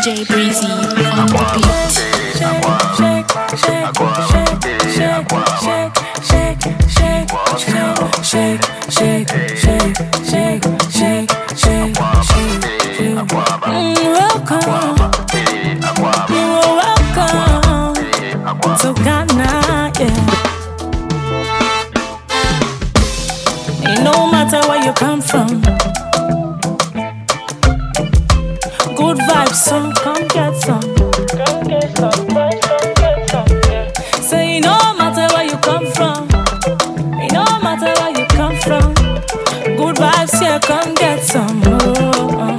DJ Breezy on the beat. Shake, shake, shake, shake, shake, shake, shake, shake, shake, shake, shake, shake, shake. Welcome, you're welcome to Ghana, yeah. It no matter where you come from, good vibes, so come get some. Come get some, come get some, yeah. Say no matter where you come from, it no matter where you come from, good vibes, yeah, come get some. Oh.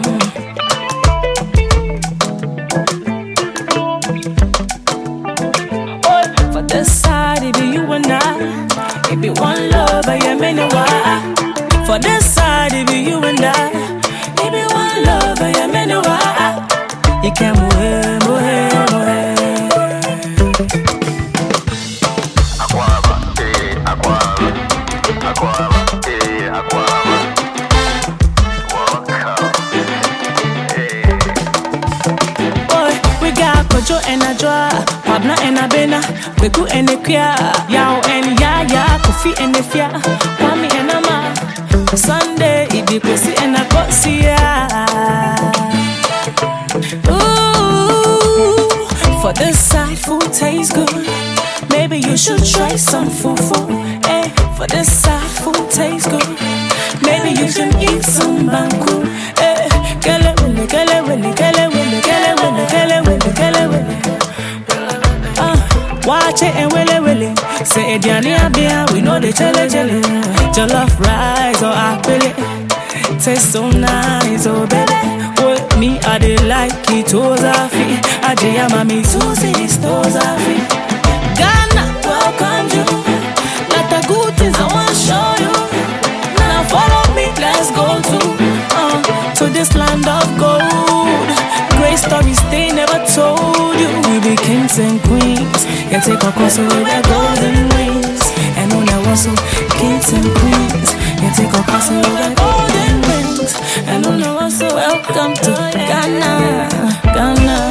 For this side, it be you and I. It be one love, I am in a why. For this side, it be you and I. It be one love, I am in a why. You can't move, move, move. Kojo and a draw, Pabna and a bena, Beku and a quia, Yao and Yaya, Kofi and a fia, Kwame and a ma. Sunday, it be pussy and a cosia. Ooh, for this side, food tastes good. Maybe you should try some fufu. Hey, for this side, food tastes good. Maybe you should eat some banku. Hey, gele wille, gele wille, gele wille, gele wille, gele wille, gele wille. Watch it and willy. Say it, Diania, we know the jelly. Jollof rice or apple. Taste so nice, oh baby. With me, I dey like it, Ozafi. I dey mami Susie, Ozafi. Ghana, welcome you. Lot of good things I want to show you. Now follow me, let's go to this land of gold. Great stories they never told you. We be kings and queens. You take a course with the golden wings. And on the also kings and queens. You take a course with the golden wings. And on the also welcome to Ghana, Ghana.